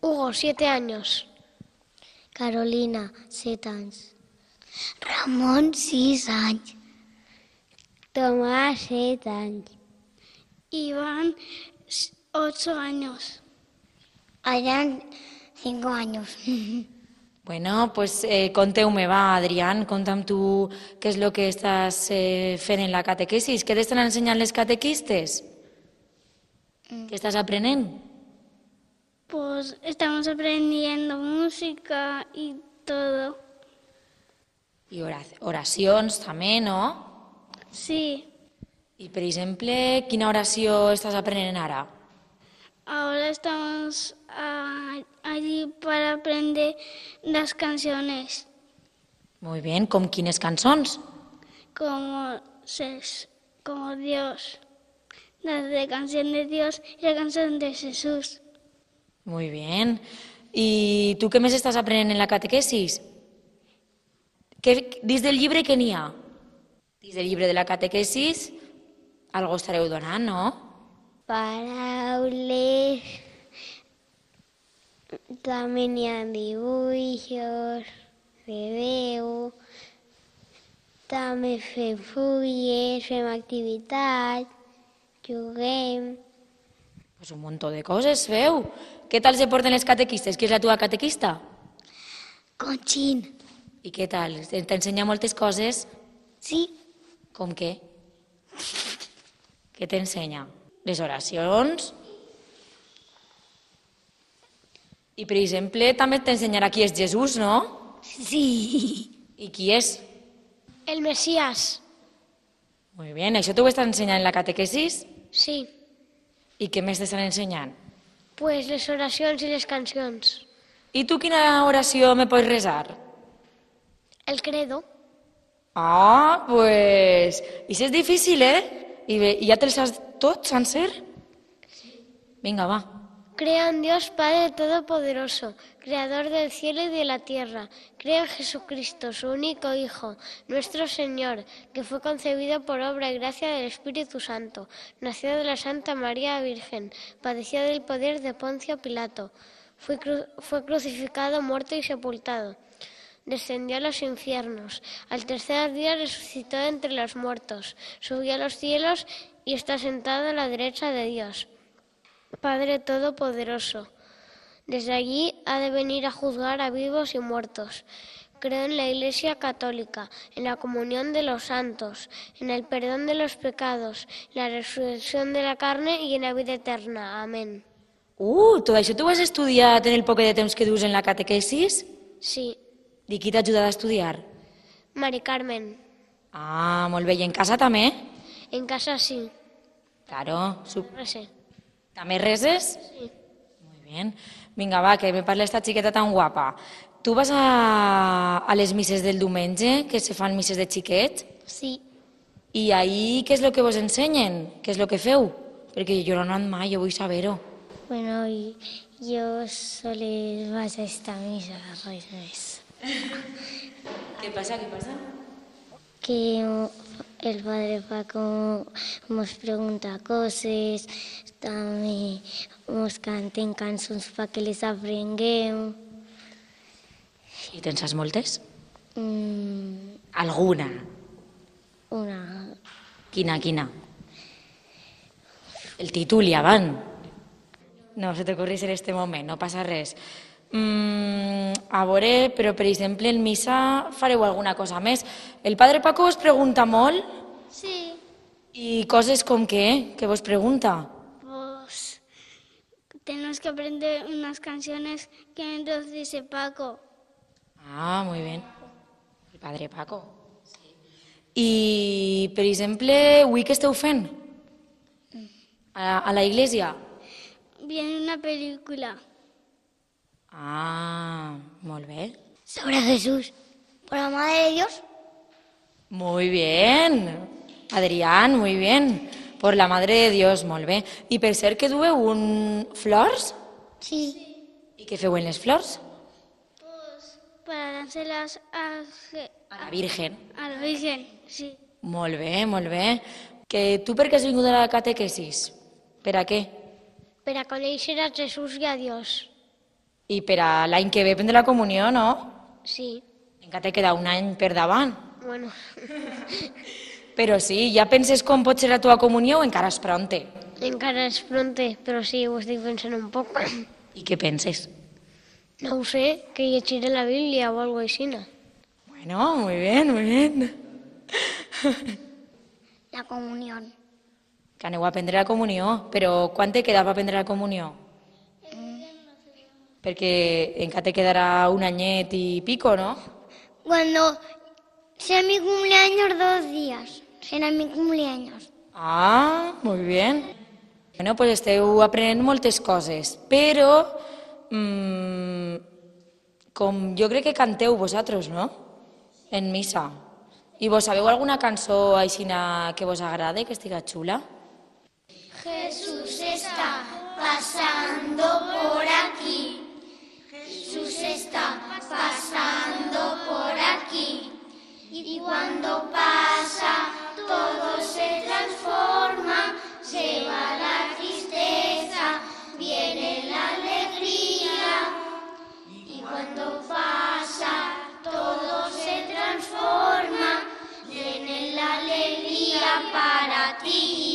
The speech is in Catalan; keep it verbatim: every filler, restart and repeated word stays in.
Hugo, siete años. Carolina, set anys. Ramon, sis anys. Tomàs, set anys. Iván, ocho años. Adrián, cinco años. Bueno, pues eh, conteu-me, va, Adrián, conta'm tu què és el que estàs eh, fent en la catequesis. Què t'estan ensenyant les catequistes? ¿Qué estás aprendiendo? Pues estamos aprendiendo música y todo. Y oracions també, no? Sí. I, per exemple, quina oració estàs aprenent ara? Ahora estamos ah, allí para aprender las canciones. Muy bien, ¿com quines cançons? Como, ses, como Dios. La de canción de Dios y la canción de Jesús. Muy bien. I tu què més estàs aprenent en la catequesis? Que, dins del llibre què n'hi ha? Dins del llibre de la catequesis algo estareu donant, no? Paraules, també n'hi ha dibuixos de Déu, també fem fulles, fem activitats, juguem. Pues un muntó de coses feu. Què tal se porten les catequistes? Qui és la teva catequista? Conxin. I què tal? T'ensenya moltes coses? Sí. Com què? Què t'ensenya? Les oracions? I, per exemple, també t'ensenyarà qui és Jesús, no? Sí. I qui és? El Mesías. Muy bien. Això t'ho estàs ensenyant en la catequesis? Sí. I què més t'estan ensenyant? Pues les oracions i les cancions. I tu quina oració me pots resar? El credo. Ah, pues... Això és difícil, eh? I, bé, i ja te'ls saps tots, sencer? Vinga, va. Creo en Dios Padre Todopoderoso, Creador del cielo y de la tierra. Creo en Jesucristo, su único Hijo, nuestro Señor, que fue concebido por obra y gracia del Espíritu Santo. Nació de la Santa María Virgen, padeció del poder de Poncio Pilato. Fue, cru fue crucificado, muerto y sepultado. Descendió a los infiernos. Al tercer día resucitó entre los muertos. Subió a los cielos y está sentado a la derecha de Dios, Padre Todopoderoso. Desde allí ha de venir a juzgar a vivos y muertos. Creo en la Iglesia Católica, en la comunión de los santos, en el perdón de los pecados, en la resurrección de la carne y en la vida eterna. Amén. Uh, tot això t'ho has estudiat en el poc de temps que dus en la catequesis? Sí. I qui t'ha ajudat a estudiar? Mari Carmen. Ah, molt bé. I en casa també? En casa sí. Claro. Sup... Rese. ¿També reses? Sí. Muy bien. Vinga, va, que me parla esta xiqueta tan guapa. Tu vas a, a les misses del diumenge, que se fan misses de xiquets? Sí. I ahí què és el que vos ensenyen? Què és el que feu? Perquè jo no he anat mai, jo vull saber-ho. Bueno, y yo solo vaig a esta misa, res més. Què passa, què passa? Que el padre Paco nos pregunta coses, també nos canten cançons perquè les aprenguem. I te'n saps moltes? Mm, Alguna. una... Quina, quina? El títol ja van. No se t'ocorris en este moment, no passa res. Mm, a veure, però per exemple en missa fareu alguna cosa més. El padre Paco us pregunta molt? Sí. I coses com què? Què vos pregunta? Pues tenemos que aprender unas canciones que nos dice Paco. Ah, muy bien. El padre Paco. Sí. I, per exemple, avui què esteu fent? A, a la iglesia? Viene una película. Ah, molt bé. Sobre Jesús, por la Madre de Dios. Muy bien. Adrián, muy bien. Por la Madre de Dios, molt bé. I per cert que dueu un... flors? Sí. I què feu en les flors? Pues para dárselas a, A la Virgen. a la Virgen, sí. Molt bé, molt bé. Que tu per què has vingut a la catequesis? Per a què? Para conocer a Jesús y a Dios. I per a l'any que ve prendre la comunió, no? Sí, Encara te queda un any per davant. bueno, Però sí, ja penses com pot ser la teva comunió o encara és pronte? encara és pronte, però sí, ho estic pensant un poc. I què penses? No ho sé, que llegiré la Bíblia o algo així. Bueno, muy bien, muy bien. La comunió. Que aneu a prendre la comunió, però quan te queda per prendre la comunió? Perquè encara te quedarà un anyet i pico, no? Cuando sea mi cumpleaños, dos días. Será mi cumpleaños. Ah, muy bien. Bueno, pues esteu aprenent moltes coses, però mmm, com jo crec que canteu vosaltres, no? En missa. I vos sabeu alguna cançó aixina que vos agrade, que estiga xula? Jesús está pasando por aquí. Jesús está pasando por aquí. Y cuando pasa, todo se transforma. Se va la tristeza, viene la alegría. Y cuando pasa, todo se transforma. Viene la alegría para ti.